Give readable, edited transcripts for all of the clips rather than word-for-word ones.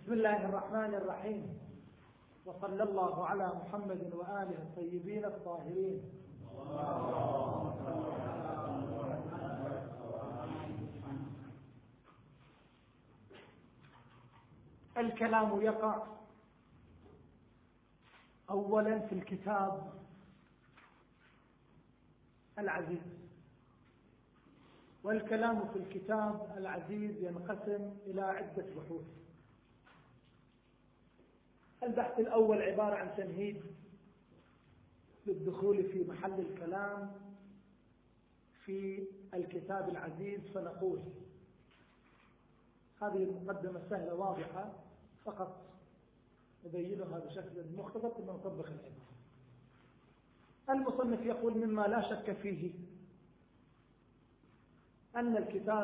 بسم الله الرحمن الرحيم، وصلى الله على محمد وآله الطيبين الطاهرين. الكلام يقع أولا في الكتاب العزيز، والكلام في الكتاب العزيز ينقسم إلى عدة بحوث. البحث الأول عبارة عن تمهيد للدخول في محل الكلام في الكتاب العزيز، فنقول هذه المقدمة سهلة واضحة، فقط نبينها بشكل مختصر ثم نطبق العبارة. المصنف يقول: مما لا شك فيه أن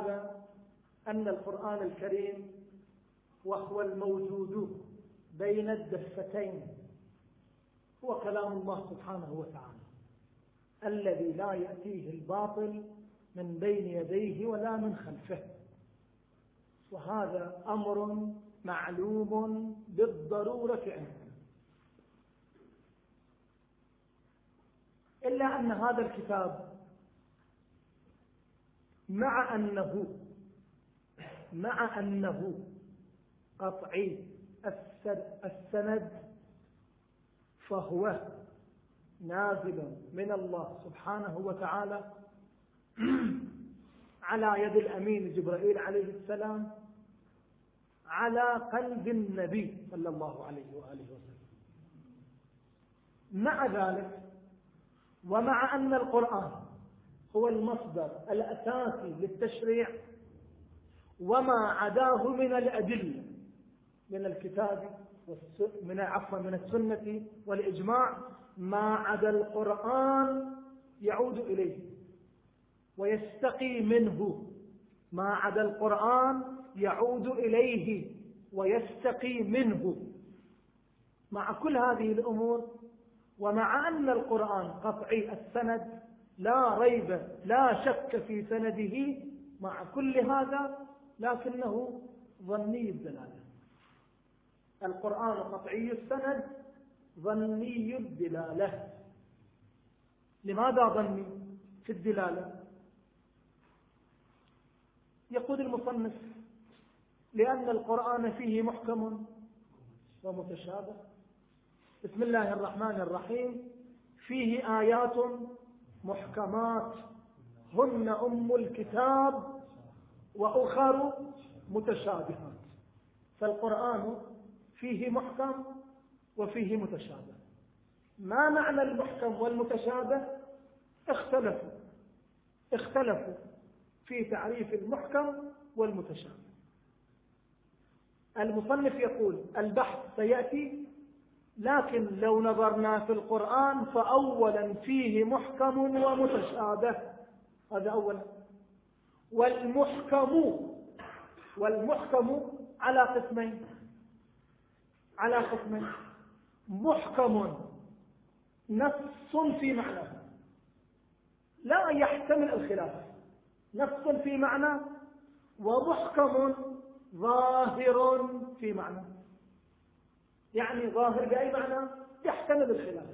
القرآن الكريم وهو الموجود بين الدفتين هو كلام الله سبحانه وتعالى، الذي لا يأتيه الباطل من بين يديه ولا من خلفه، وهذا أمر معلوم بالضرورة عندنا. إلا أن هذا الكتاب مع أنه قطعي السند، فهو نازل من الله سبحانه وتعالى على يد الأمين جبرائيل عليه السلام على قلب النبي صلى الله عليه وآله وسلم. مع ذلك، ومع أن القرآن هو المصدر الأساسي للتشريع، وما عداه من الأدلة من الكتاب من السنة والإجماع، ما عدا القرآن يعود إليه ويستقي منه، ما عدا القرآن يعود إليه ويستقي منه. مع كل هذه الأمور، ومع أن القرآن قطعي السند لا ريب لا شك في سنده، مع كل هذا لكنه ظني الدلالة. القرآن قطعي السند ظني الدلالة. لماذا ظني في الدلالة؟ يقول المصنف: لأن القرآن فيه محكم ومتشابه. بسم الله الرحمن الرحيم: فيه آيات محكمات هن أم الكتاب وأخر متشابهات. فالقرآن فيه محكم وفيه متشابه. ما معنى المحكم والمتشابه؟ اختلفوا في تعريف المحكم والمتشابه. المصنف يقول: البحث سيأتي، لكن لو نظرنا في القرآن فأولا فيه محكم ومتشابه، هذا أولا. والمحكم على قسمين. محكم نص في معنى لا يحتمل الخلاف، نص في معنى، ومحكم ظاهر في معنى. يعني ظاهر بأي معنى؟ يحتمل الخلاف.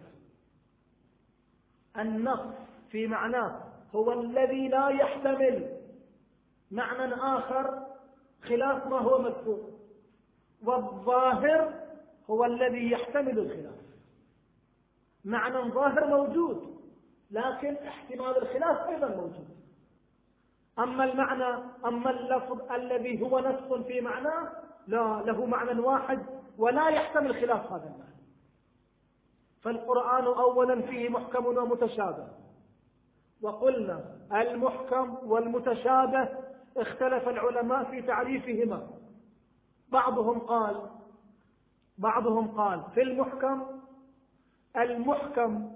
النص في معناه هو الذي لا يحتمل معنى آخر خلاف ما هو مذكور، والظاهر هو الذي يحتمل الخلاف. معنى ظاهر موجود، لكن احتمال الخلاف أيضا موجود. أما اللفظ الذي هو نص في معناه، لا، له معنى واحد ولا يحتمل خلاف هذا المعنى. فالقرآن أولا فيه محكم ومتشابه، وقلنا المحكم والمتشابه اختلف العلماء في تعريفهما. بعضهم قال في المحكم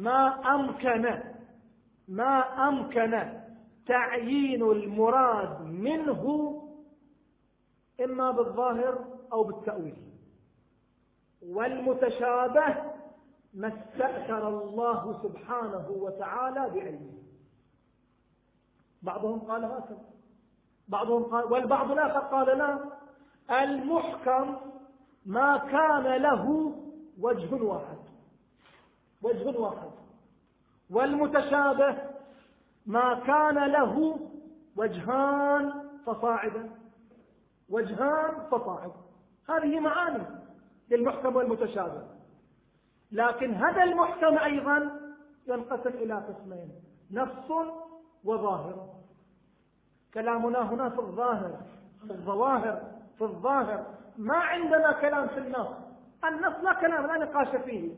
ما أمكن تعيين المراد منه إما بالظاهر أو بالتأويل. والمتشابه ما استأثر الله سبحانه وتعالى بعلمه. بعضهم قال هكذا، والبعض الآخر قال لا، المحكم ما كان له وجه واحد، وجه واحد. والمتشابه ما كان له وجهان فصاعدا، وجهان فصاعدا. هذه معاني للمحكم والمتشابه. لكن هذا المحكم أيضا ينقسم إلى قسمين: نص وظاهر. كلامنا هنا في الظاهر، في الظواهر، في الظاهر. ما عندنا كلام في النص. النص لا كلام، لا نقاش فيه.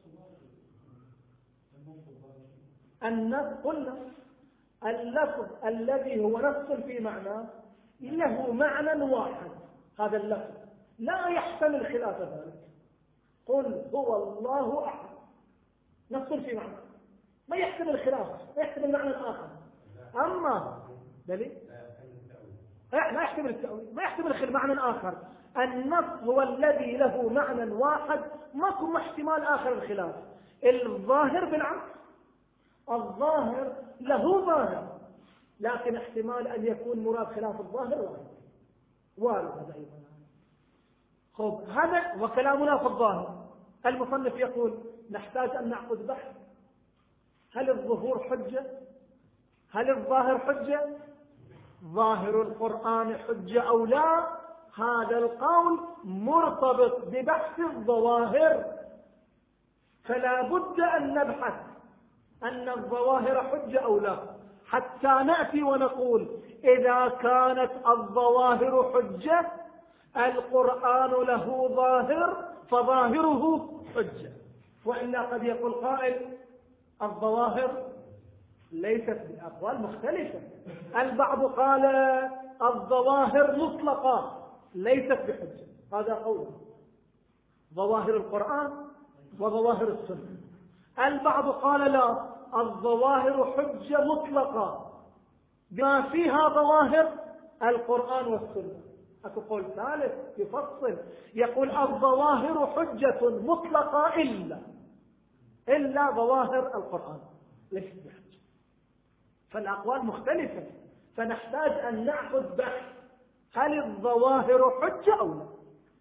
النص قلنا اللفظ الذي هو نص في معنى له معنى واحد. هذا اللفظ لا يحتمل خلاف ذلك. قل هو الله أحد، نص في معنى، ما يحتمل خلاف، ما يحتمل معنى آخر. أما دليل لا يحتمل التأويل، ما يحتمل معنى آخر. النص هو الذي له معنى واحد، ماكو احتمال آخر الخلاف. الظاهر بالعكس، الظاهر له ظاهر، لكن احتمال أن يكون مراد خلاف الظاهر وارد هذا أيضا. خب، هذا وكلامنا في الظاهر. المصنف يقول نحتاج أن نعقد بحث: هل الظهور حجة؟ هل الظاهر حجة؟ ظاهر القرآن حجة أو لا؟ هذا القول مرتبط ببحث الظواهر، فلا بد أن نبحث أن الظواهر حجة أو لا، حتى نأتي ونقول إذا كانت الظواهر حجة، القرآن له ظاهر فظاهره حجة. وإلا قد يقول قائل الظواهر ليست بأقوال مختلفة. البعض قال الظواهر مطلقة ليست بحجة، هذا قول ظواهر القرآن وظواهر السنة. البعض قال لا، الظواهر حجة مطلقة بما فيها ظواهر القرآن والسنة. أكو قول ثالث يفصل يقول الظواهر حجة مطلقة إلا ظواهر القرآن ليست بحجة. فالأقوال مختلفة، فنحتاج أن نأخذ بحث: هل الظواهر حجة أو لا؟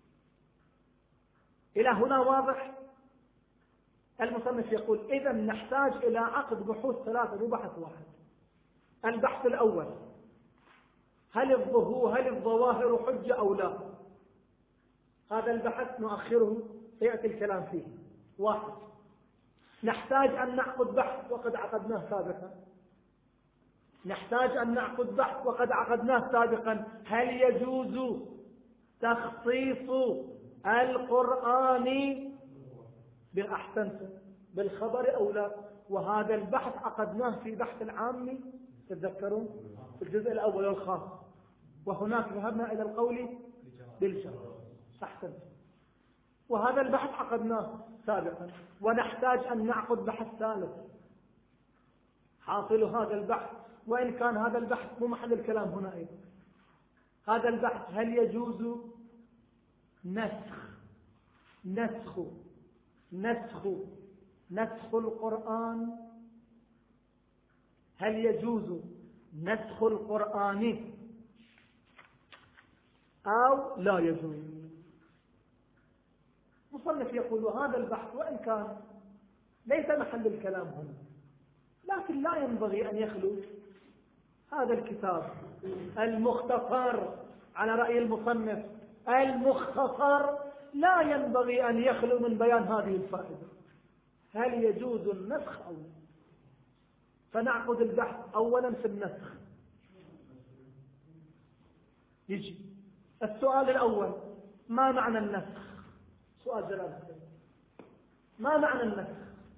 إلى هنا واضح؟ المصنف يقول إذا نحتاج إلى عقد بحوث ثلاثة، مو بحث واحد. البحث الأول: هل الظواهر حجة أو لا؟ هذا البحث نؤخره، سيأتي الكلام فيه. واحد، نحتاج أن نعقد بحث وقد عقدناه سابقا. نحتاج أن نعقد بحث وقد عقدناه سابقا: هل يجوز تخصيص القرآن بالأحسن بالخبر أو لا؟ وهذا البحث عقدناه في بحث العام، تتذكرون في الجزء الأول الخاص، وهناك ذهبنا إلى القول بالجر. أحسن. وهذا البحث عقدناه سابقا، ونحتاج أن نعقد بحث ثالث. حاصل هذا البحث، وإن كان هذا البحث مو محل الكلام هنا أيضا، هذا البحث: هل يجوز نسخ القرآن؟ هل يجوز نسخ القرآن أو لا يجوز؟ مصنف يقول وهذا البحث وإن كان ليس محل الكلام هنا، لكن لا ينبغي أن يخلو هذا الكتاب المختصر على رأي المصنف، المختصر لا ينبغي أن يخلو من بيان هذه الفائدة: هل يجوز النسخ أو لا؟ فنعقد البحث أولا في النسخ. يجي السؤال الأول: ما معنى النسخ؟ سؤال جلال، ما معنى النسخ؟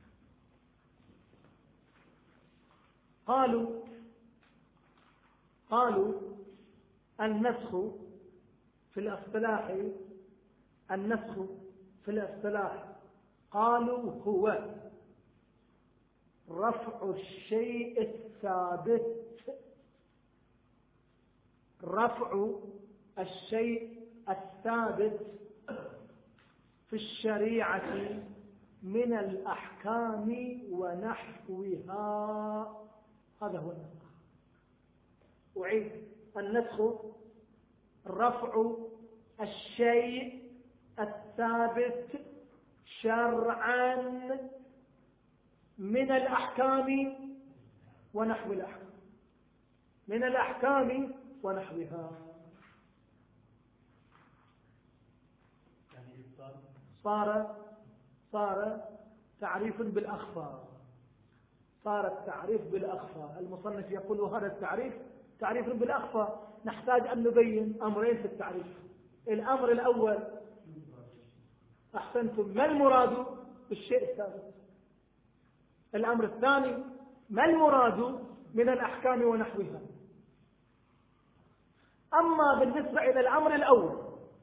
قالوا النسخ في الاصطلاح قالوا هو رفع الشيء الثابت في الشريعة من الأحكام ونحوها. هذا هو النسخ. أعيد: النسخ رفع الشيء الثابت شرعا من الأحكام ونحو الأحكام، من الأحكام ونحوها. صار تعريف بالأخفى، صار التعريف بالأخفى. المصنف يقول هذا التعريف تعريف بالأخفى. نحتاج أن نبين أمرين في التعريف. الأمر الأول، أحسنتم، ما المراد بالشيء الثابت؟ الأمر الثاني، ما المراد من الأحكام ونحوها؟ أما بالنسبة إلى الأمر الأول،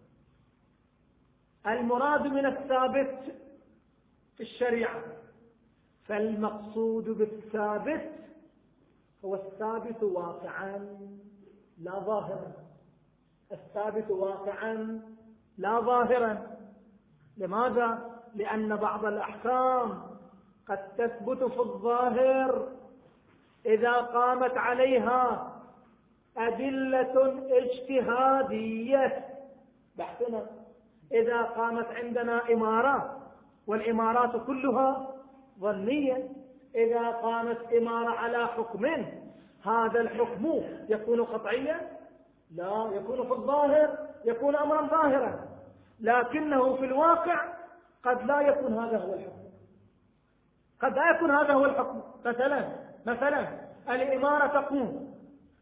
المراد من الثابت في الشريعة، فالمقصود بالثابت هو الثابت واقعا لا ظاهرا، الثابت واقعا لا ظاهرا. لماذا؟ لأن بعض الأحكام قد تثبت في الظاهر إذا قامت عليها أدلة اجتهادية بحثنا. إذا قامت عندنا إمارات، والإمارات كلها ظنية، إذا قامت إمارة على حكم، هذا الحكم يكون قطعيا؟ لا، يكون في الظاهر، يكون أمرا ظاهرا، لكنه في الواقع قد لا يكون هذا هو الحكم، قد لا يكون هذا هو الحكم. مثلا الإمارة تقوم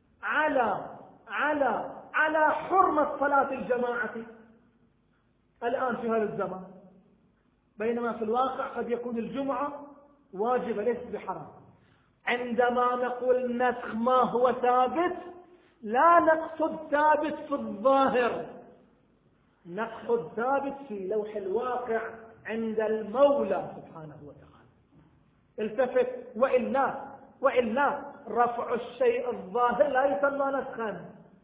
على حرمة صلاة الجماعة الآن في هذا الزمان، بينما في الواقع قد يكون الجمعة واجبة ليست بحرام. عندما نقول نسخ ما هو ثابت، لا نقصد ثابت في الظاهر، نقصد ثابت في لوح الواقع عند المولى سبحانه وتعالى. التفت، وإلا رفع الشيء الظاهر لا يسمى نسخا،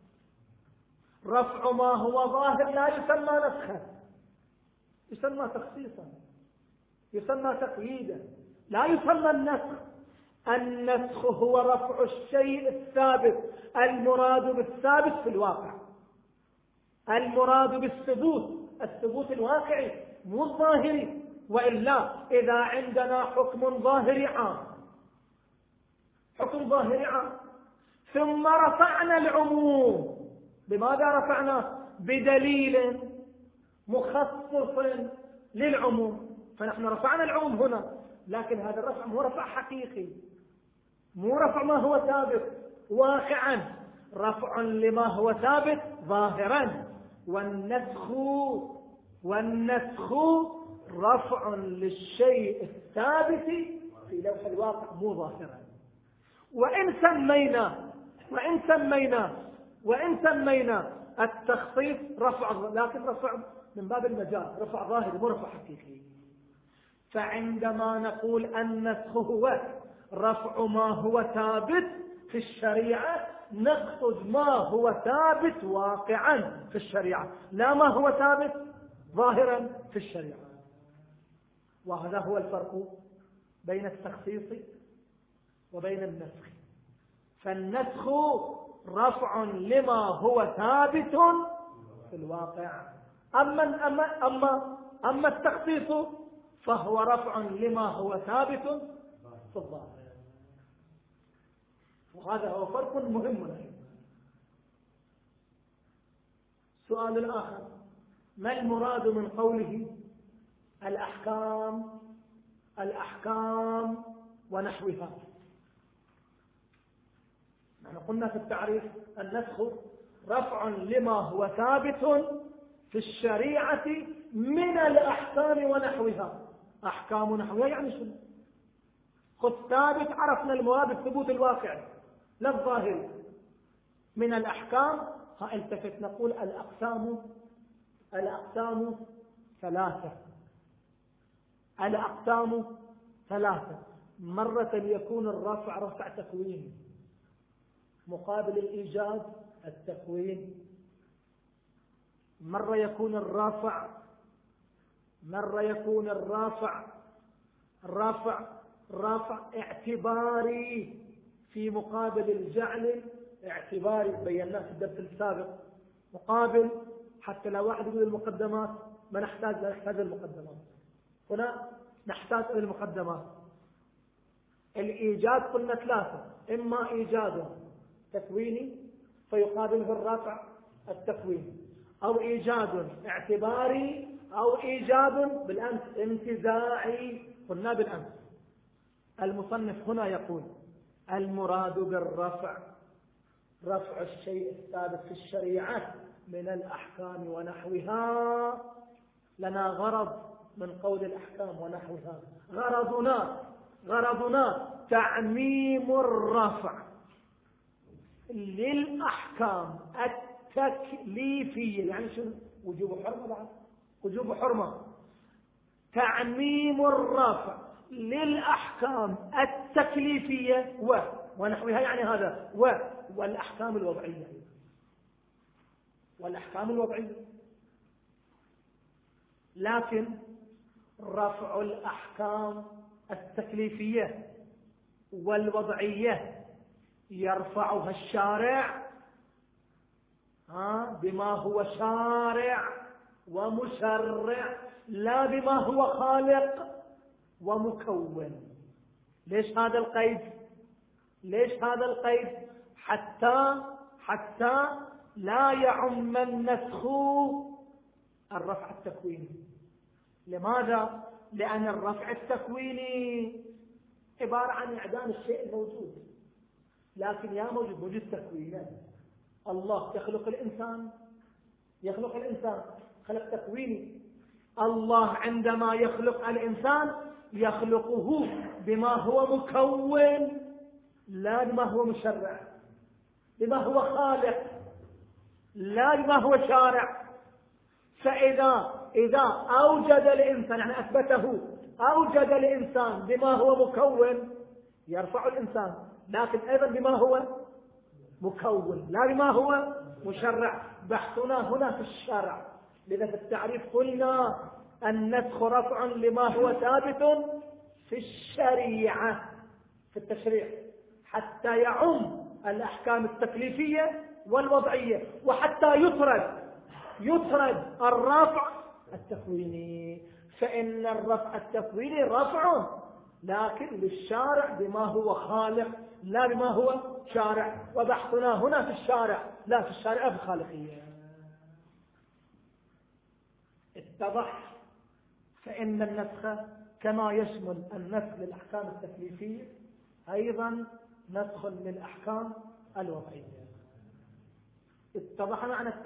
رفع ما هو ظاهر لا يسمى نسخا، يسمى تخصيصا، يسمى تقييدا، لا يسمى النسخ. النسخ هو رفع الشيء الثابت. المراد بالثابت في الواقع، المراد الثبوت الواقعي مو الظاهري. وإلا إذا عندنا حكم ظاهري عام، حكم ظاهري عام، ثم رفعنا العموم، بماذا رفعنا؟ بدليل مخصص للعموم، فنحن رفعنا العموم هنا، لكن هذا الرفع مو رفع حقيقي، مو رفع ما هو ثابت واقعا، رفع لما هو ثابت ظاهرا. والنسخ رفع للشيء الثابت في لوح الواقع مو ظاهرا. وإن سمينا التخصيص رفع، لكن رفع من باب المجاز، رفع ظاهري مو رفع حقيقي. فعندما نقول النسخ هو رفع ما هو ثابت في الشريعة، نقصد ما هو ثابت واقعا في الشريعة، لا ما هو ثابت ظاهرا في الشريعة. وهذا هو الفرق بين التخصيص وبين النسخ. فالنسخ رفع لما هو ثابت في الواقع، أما التخصيص فهو رفع لما هو ثابت في الظاهر. وهذا هو فرق مهم. سؤال الآخر، ما المراد من قوله الأحكام ونحوها؟ نحن قلنا في التعريف النسخ رفع لما هو ثابت في الشريعة من الأحكام ونحوها. أحكام نحوها يعني شنو؟ خذ ثابت، عرفنا المراد الثبوت الواقعي لا الظاهري. من الأحكام التفت نقول الأقسام ثلاثة. مرة يكون الرفع رفع تكوين، مقابل الإيجاد التكوين. مرة يكون الرفع رفع اعتباري في مقابل الجعل اعتباري، بيناه في الدرس السابق، مقابل حتى لو واحد يقول المقدمات ما نحتاج، لا نحتاج المقدمات. هنا نحتاج إلى المقدمات. الإيجاد قلنا ثلاثة: إما إيجاد تكويني فيقابله الرفع التكويني، أو إيجاد اعتباري، أو إيجاد بالأمس انتزاعي. قلنا بالأمس. المصنف هنا يقول: المراد بالرفع رفع الشيء الثابت في الشريعة من الأحكام ونحوها. لنا غرض من قول الأحكام ونحوها. غرضنا تعميم الرفع للأحكام التكليفية. يعني شنو؟ وجوب حرمة بعد، وجوب حرمة. تعميم الرفع للأحكام التكليفية ونحوها، يعني هذا والأحكام الوضعية. والأحكام الوضعية. لكن رفع الأحكام التكليفية والوضعية يرفعها الشارع بما هو شارع ومشرع، لا بما هو خالق ومكون. ليش هذا القيد؟ ليش هذا القيد؟ حتى لا يعم النسخ الرفع التكويني. لماذا؟ لأن الرفع التكويني عبارة عن إعدام الشيء الموجود. لكن يا موجود تكوينا. الله يخلق الإنسان خلق تكويني. الله عندما يخلق الإنسان يخلقه بما هو مكون، لا بما هو مشرع، بما هو خالق لا بما هو شارع. فإذا أوجد الإنسان، يعني أثبته، أوجد الإنسان بما هو مكون يرفع الإنسان، لكن أيضا بما هو مكون لا بما هو مشرع. بحثنا هنا في الشرع. لذا في التعريف قلنا النسخ رفع لما هو ثابت في الشريعة، في التشريع، حتى يعم الأحكام التكليفية والوضعية، وحتى يطرد الرفع التكويني. فإن الرفع التكويني رفع لكن للشارع بما هو خالق لا بما هو شارع. وبحثنا هنا في الشارع، لا في الشارع، في الخالقية. اتضح. فإن النسخ كما يشمل النسخ للأحكام التكليفية أيضا نسخ للأحكام الوضعية. اتضح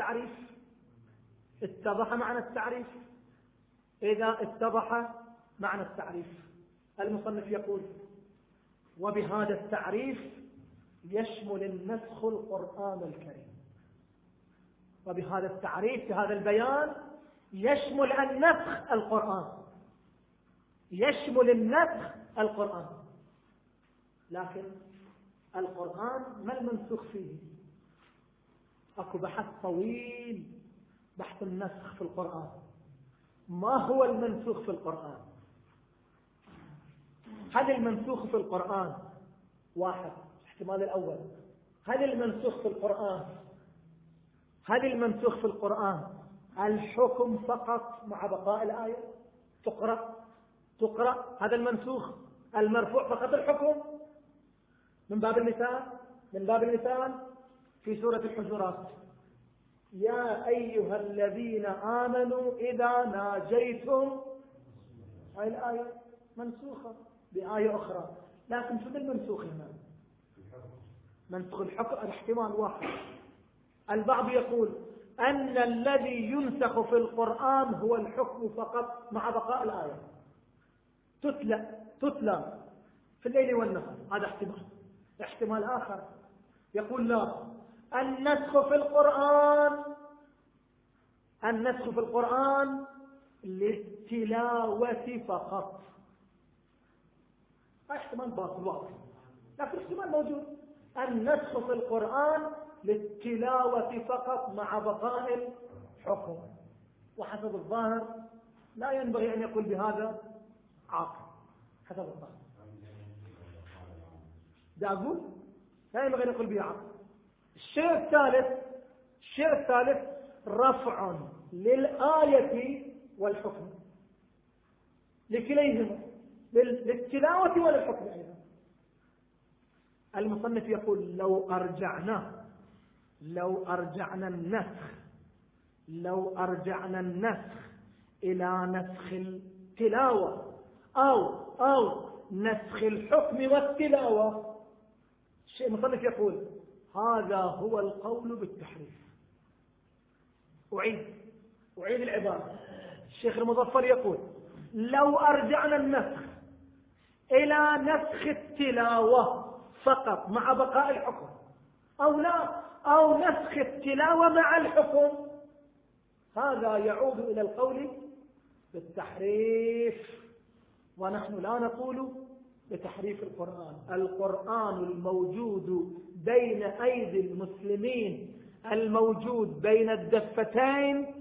معنى التعريف. إذا اتضح معنى التعريف، المصنف يقول: وبهذا التعريف يشمل النسخ القرآن الكريم. وبهذا التعريف، بهذا البيان، يشمل النسخ القرآن. لكن القرآن ما المنسوخ فيه؟ أكو بحث طويل، بحث النسخ في القرآن. ما هو المنسوخ في القرآن؟ هل المنسوخ في القرآن واحد؟ الاحتمال الأول: هل المنسوخ في القرآن الحكم فقط مع بقاء الآية؟ تقرأ هذا المنسوخ، المرفوع فقط الحكم. من باب المثال في سورة الحجرات: يا أيها الذين آمنوا إذا ناجيتم. هاي الآية منسوخة بآية أخرى، لكن شو المنسوخ هنا؟ منسوخ الحكم. الاحتمال واحد. البعض يقول أن الذي ينسخ في القرآن هو الحكم فقط مع بقاء الآية، تتلى في الليل والنهار. هذا احتمال آخر يقول لا، النسخ في القرآن للتلاوة فقط. احتمال باطل واضح، لكن احتمال موجود. النسخ في القرآن للتلاوة فقط مع بقاء الحكم. وحسب الظاهر لا ينبغي أن يقول بهذا عاقل. حسب الظاهر لا ينبغي أن يقول به عاقل. الشيء الثالث رفع للآية والحكم لكليهما، للتلاوة وللحكم أيضا. المصنف يقول لو أرجعنا النسخ إلى نسخ التلاوة أو نسخ الحكم والتلاوة، الشيء المصنف يقول هذا هو القول بالتحريف. أعيد العبارة. الشيخ المظفر يقول لو أرجعنا النسخ إلى نسخ التلاوة فقط مع بقاء الحكم، أو نسخ التلاوة مع الحكم، هذا يعود إلى القول بالتحريف. ونحن لا نقول بتحريف القرآن. القرآن الموجود بين أيدي المسلمين، الموجود بين الدفتين،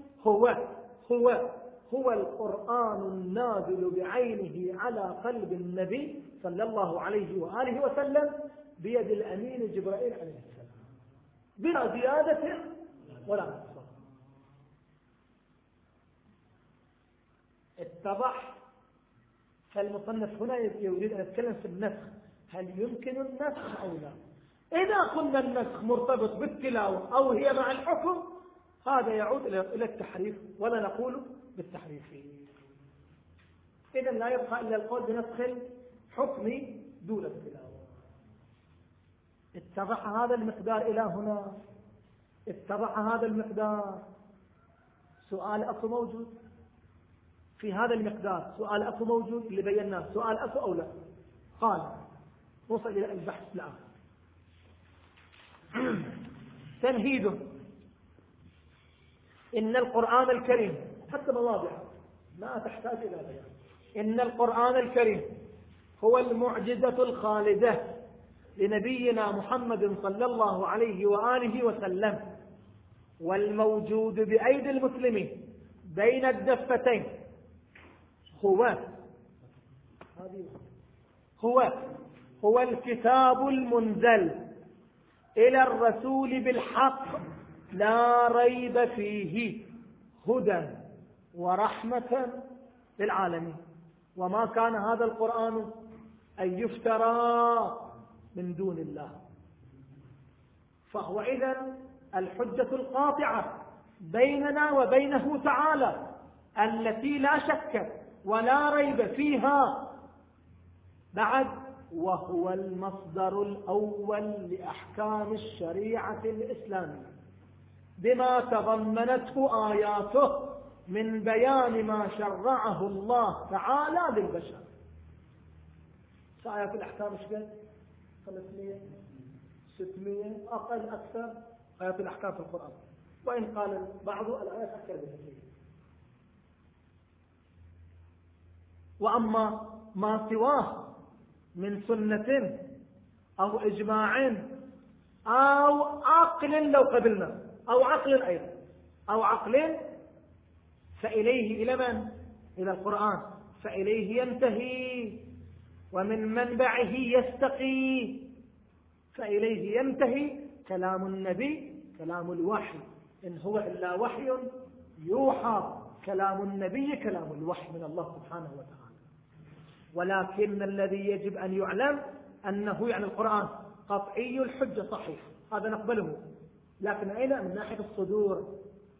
هو القرآن النازل بعينه على قلب النبي صلى الله عليه وآله وسلم بيد الأمين جبرائيل عليه السلام، بلا زيادة ولا نقصان. اتضح. فالمصنف هنا يريد أن يتكلم في النسخ، هل يمكن النسخ أو لا؟ إذا قلنا النسخ مرتبط بالتلاوة أو هي مع الحكم، هذا يعود إلى التحريف، ولا نقول بالتحريف. إذن لا يبقى إلا القول بنسخ الحكم دون التلاوة. اتضح هذا المقدار إلى هنا؟ اتضح هذا المقدار؟ سؤال أصل موجود في هذا المقدار، سؤال أصل موجود اللي بيناه، سؤال أصل أو لا؟ قال وصل إلى البحث الآن. تمهيده: إن القرآن الكريم، حتى مواضع لا تحتاج إلى بيان، إن القرآن الكريم هو المعجزة الخالدة لنبينا محمد صلى الله عليه وآله وسلم، والموجود بأيدي المسلمين بين الدفتين هو الكتاب المنزل إلى الرسول بالحق لا ريب فيه، هدى ورحمة للعالمين. وما كان هذا القرآن أن يفترى من دون الله، فهو إذن الحجة القاطعة بيننا وبينه تعالى التي لا شك ولا ريب فيها. بعد: وهو المصدر الأول لأحكام الشريعة الإسلامية بما تضمنته آياته من بيان ما شرعه الله تعالى للبشر. آيات الأحكام شكل 500 600 أقل أكثر آيات الأحكام في القرآن، وإن قال بعض الآيات أكثر بكثير. وأما ما سواه من سنة أو إجماع أو عقل، لو قبلنا أو عقل أيضا أو عقل، فإليه إلى من؟ إلى القرآن، فإليه ينتهي ومن منبعه يستقي، فإليه ينتهي كلام النبي، كلام الوحي، إن هو إلا وحي يوحى. كلام النبي كلام الوحي من الله سبحانه وتعالى. ولكن الذي يجب أن يعلم أنه يعني القرآن قطعي الحجة صحيح، هذا نقبله، لكن أين؟ من ناحية الصدور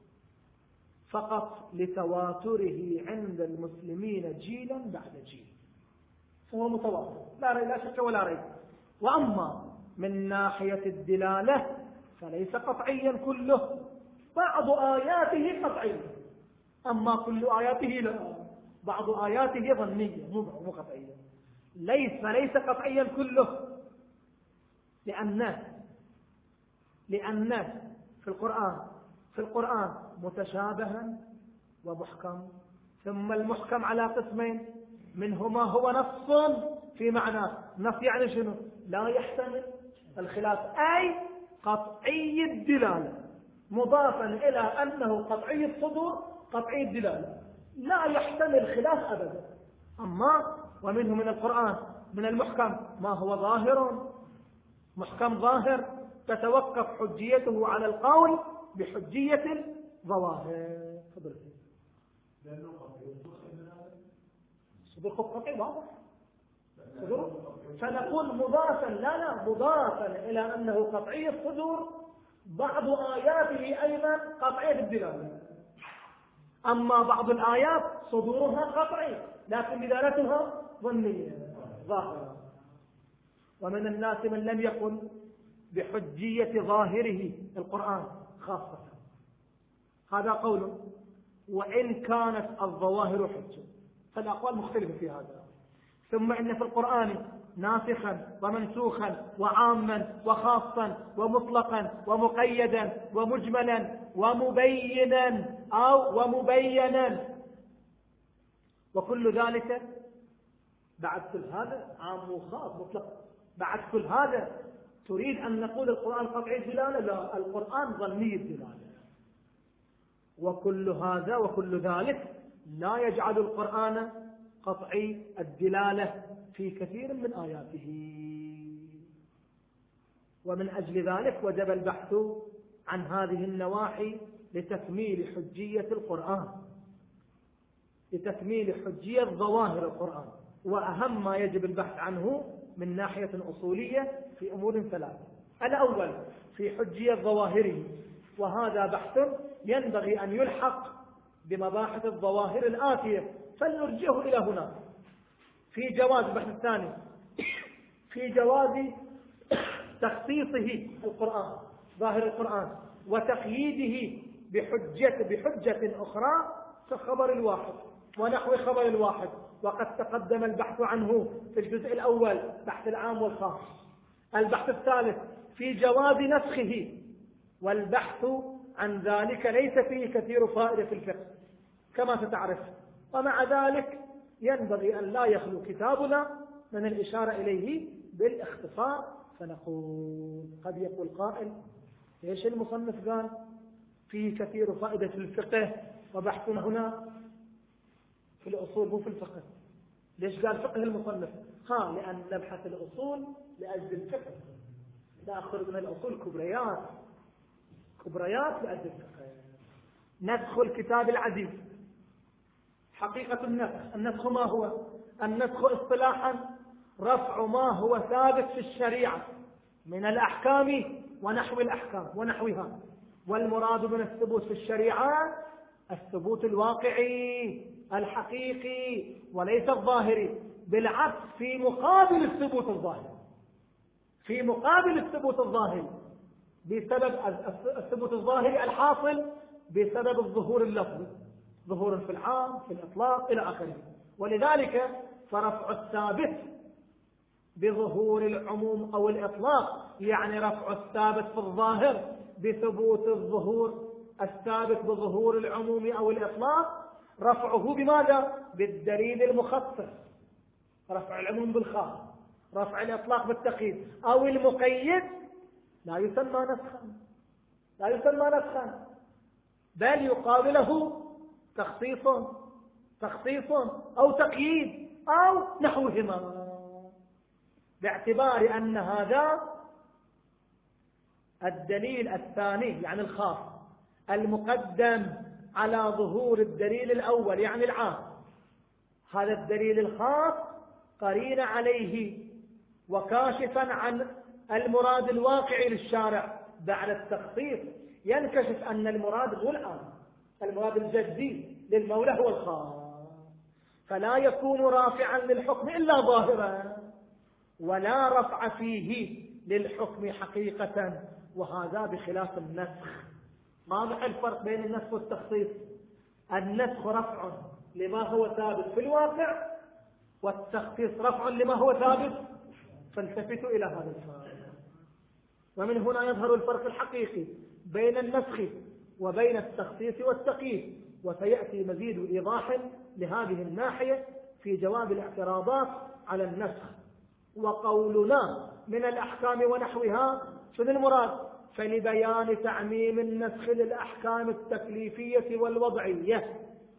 فقط لتواتره عند المسلمين جيلا بعد جيل، فهو متواتر لا شك ولا ريب. وأما من ناحية الدلالة فليس قطعيا كله، بعض آياته قطعية، أما كل آياته لا، بعض آياته ظنية مو قطعية. ليس قطعيا كله، لأن في القرآن متشابها ومحكم، ثم المحكم على قسمين، منهما هو نص في معنى، نص يعني شنو؟ لا يحتمل الخلاف، أي قطعي الدلالة، مضافا إلى أنه قطعي الصدور قطعي الدلالة، لا يحتمل خلاف أبدا. أما ومنه من القرآن من المحكم ما هو ظاهر، محكم ظاهر تتوقف حجيته على القول بحجية ظواهر. تفضل. صدور قطعي واضح. فنقول مضافا مضافا إلى أنه قطعي الصدور، بعض آياته أيضا قطعية الدلالة. أما بعض الآيات صدورها قطعي لكن دلالتها ظنية ظاهرة. ومن الناس من لم يقل بحجية ظاهره القرآن خاصة، هذا قول، وإن كانت الظواهر حجة، فالأقوال مختلفة في هذا. ثم إن في القرآن ناسخا ومنسوخا وعاما وخاصا ومطلقا ومقيدا ومجملا ومبينا أو ومبينا، وكل ذلك بعد كل هذا عام وخاص مطلق. بعد كل هذا تريد أن نقول القرآن قطعي الدلالة؟ لا، القرآن ظني الدلالة. وكل هذا وكل ذلك لا يجعل القرآن قطعي الدلالة في كثير من آياته. ومن أجل ذلك وجب البحث عن هذه النواحي لتكميل حجية القرآن، لتكميل حجية ظواهر القرآن. وأهم ما يجب البحث عنه من ناحية أصولية في أمور ثلاثة. الأول في حجية ظواهره، وهذا بحث ينبغي أن يلحق بمباحث الظواهر الآتية، فلنرجعه إلى هنا. في جواز البحث الثاني في جواز تخصيصه القرآن ظاهر القرآن وتقييده بحجة أخرى كخبر الواحد ونحو خبر الواحد، وقد تقدم البحث عنه في الجزء الأول بحث العام والخاص. البحث الثالث في جواز نسخه، والبحث عن ذلك ليس فيه كثير فائدة في الفقه كما ستعرف، ومع ذلك ينبغي أن لا يخلو كتابنا من الإشارة إليه بالاختصار. فنقول قد يقول قائل ليش المصنف قال فيه كثير فائدة في الفقه وبحثنا هنا في الأصول مو في الفقه؟ ليش قال فقه المصنف؟ لأن نبحث الأصول لأجل الفقه، نأخذ من الأصول كبريات لأجل الفقه. نسخ الكتاب العزيز، حقيقة النسخ ما هو؟ النسخ اصطلاحا رفع ما هو ثابت في الشريعة من الأحكام ونحو الأحكام ونحوها. والمراد من الثبوت في الشريعة الثبوت الواقعي الحقيقي وليس الظاهري، بالعكس في مقابل الثبوت الظاهري، في مقابل الثبوت الظاهري بسبب الثبوت الظاهري الحاصل بسبب الظهور اللفظي، ظهور في العام في الإطلاق إلى آخره. ولذلك فرفع الثابت بظهور العموم أو الإطلاق يعني رفع الثابت في الظاهر بثبوت الظهور الثابت بظهور العموم أو الإطلاق، رفعه بماذا؟ بالدليل المخصص، رفع العموم بالخاص، رفع الإطلاق بالتقييد أو المقيد لا يسمى نسخا، بل يقابله تخصيص أو تقييد أو نحوهما، باعتبار أن هذا الدليل الثاني يعني الخاص المقدم على ظهور الدليل الأول يعني العام، هذا الدليل الخاص قرين عليه وكاشفا عن المراد الواقعي للشارع. بعد التخصيص ينكشف أن المراد هو العام، المراد الجدي للمولى هو الخاص، فلا يكون رافعا للحكم إلا ظاهرا ولا رفع فيه للحكم حقيقة، وهذا بخلاف النسخ. واضح الفرق بين النسخ والتخصيص؟ النسخ رفع لما هو ثابت في الواقع، والتخصيص رفع لما هو ثابت. فالتفتوا إلى هذا الفرق، ومن هنا يظهر الفرق الحقيقي بين النسخ وبين التخصيص والتقييد، وسيأتي مزيد إيضاح لهذه الناحية في جواب الاعتراضات على النسخ. وقولنا من الأحكام ونحوها شنو المراد؟ فلبيان تعميم النسخ للأحكام التكليفية والوضعية،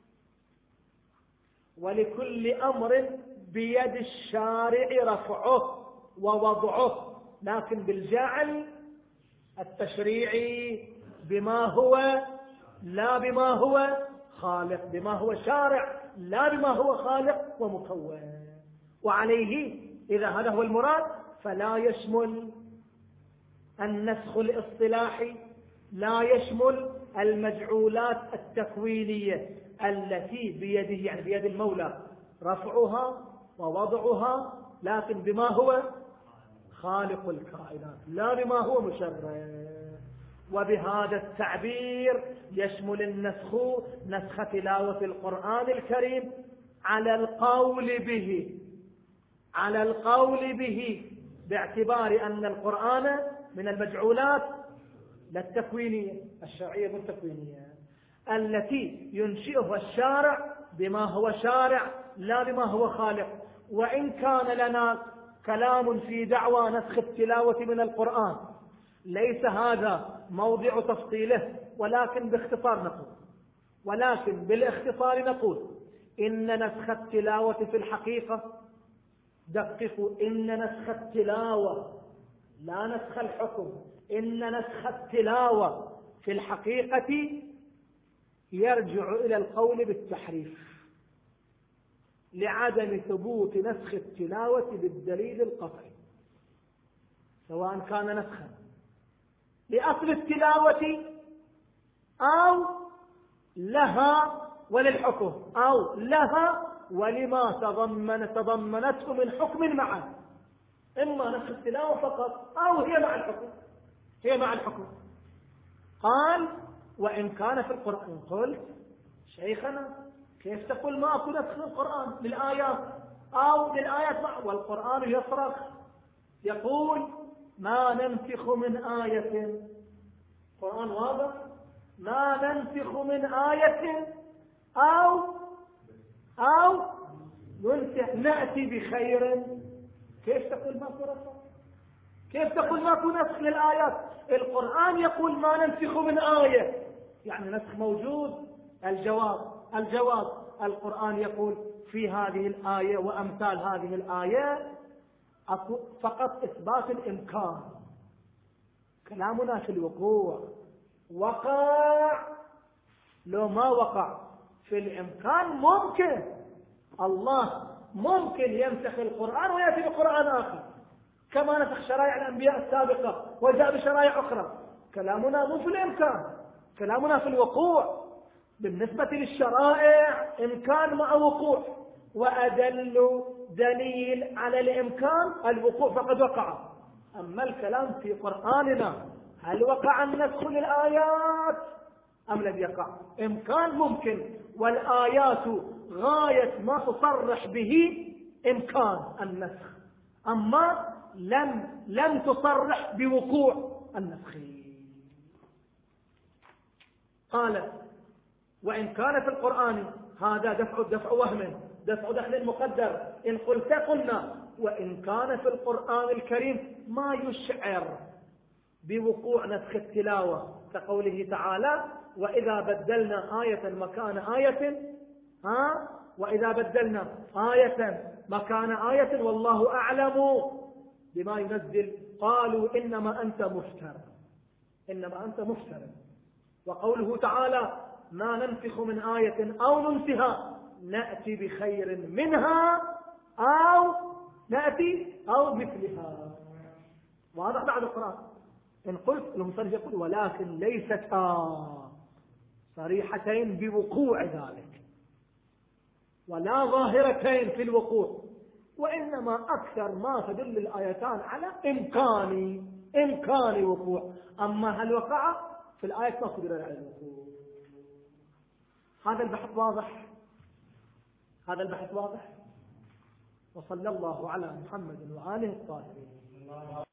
ولكل أمر بيد الشارع رفعه ووضعه، لكن بالجعل التشريعي بما هو لا بما هو خالق، بما هو شارع لا بما هو خالق ومكون. وعليه إذا هذا هو المراد فلا يشمل النسخ الاصطلاحي، لا يشمل المجعولات التكوينية التي بيده، يعني بيد المولى رفعها ووضعها، لكن بما هو خالق الكائنات لا بما هو مشرع. وبهذا التعبير يشمل النسخ نسخ تلاوة القرآن الكريم على القول به باعتبار أن القرآن من المجعولات لا التكوينية، الشرعية والتكوينية التي ينشئها الشارع بما هو شارع لا بما هو خالق. وإن كان لنا كلام في دعوى نسخ التلاوة من القرآن ليس هذا موضع تفصيله، ولكن بالاختصار نقول إن نسخ التلاوة في الحقيقة، دققوا، إن نسخ التلاوة لا نسخ الحكم، إن نسخ التلاوة في الحقيقة يرجع إلى القول بالتحريف لعدم ثبوت نسخ التلاوة بالدليل القطعي، سواء كان نسخا لأصل التلاوة أو لها وللحكم أو لها ولما تضمنته من حكم معه، إما نسخ التلاوة فقط أو هي مع الحكم. قال وإن كان في القرآن. قلت شيخنا كيف تقول ما أكو نسخ القرآن للآيات أو للآيات والقرآن يصرخ يقول ما ننسخ من آية، القرآن واضح، ما ننسخ من آية أو ننسخ نأتي بخير. كيف تقول ماكو نسخ؟ كيف تقول ماكو نسخ للآيات؟ القرآن يقول ما ننسخ من آية، يعني نسخ موجود. الجواب القرآن يقول في هذه الآية وأمثال هذه الآية فقط إثبات الإمكان. كلامنا في الوقوع، وقع لو ما وقع في الإمكان ممكن، الله ممكن ينسخ القرآن ويأتي بقرآن آخر كما نسخ شرائع الأنبياء السابقة وجاء بشرائع أخرى. كلامنا مو في الإمكان، كلامنا في الوقوع. بالنسبة للشرائع إمكان مع وقوع، وأدل دليل على الإمكان الوقوع فقد وقع. أما الكلام في قرآننا هل وقع النسخ للآيات أم لم يقع؟ إمكان ممكن، والآيات غاية ما تصرح به إمكان النسخ، أما لم تصرح بوقوع النسخ. قال وإن كان في القرآن هذا دفع وهم، دفع دخل مقدر. إن قلت قلنا وإن كان في القرآن الكريم ما يشعر بوقوع نسخ التلاوة كقوله تعالى وإذا بدلنا آية مكان آية وإذا بدلنا آية مكان آية والله أعلم بما ينزل قالوا إنما أنت مفتر. وقوله تعالى ما ننسخ من آية أو ننسها نأتي بخير منها أو مثلها. واضح بعد القرآن. إن قلت المصنف يقول ولكن ليست صريحتين بوقوع ذلك ولا ظاهرتين في الوقوع، وإنما أكثر ما تدل الآيتان على إمكان وقوع. أما هل وقع في الآية ما قدر على الوقوع. هذا البحث واضح. وصلى الله على محمد وآله الطاهرين.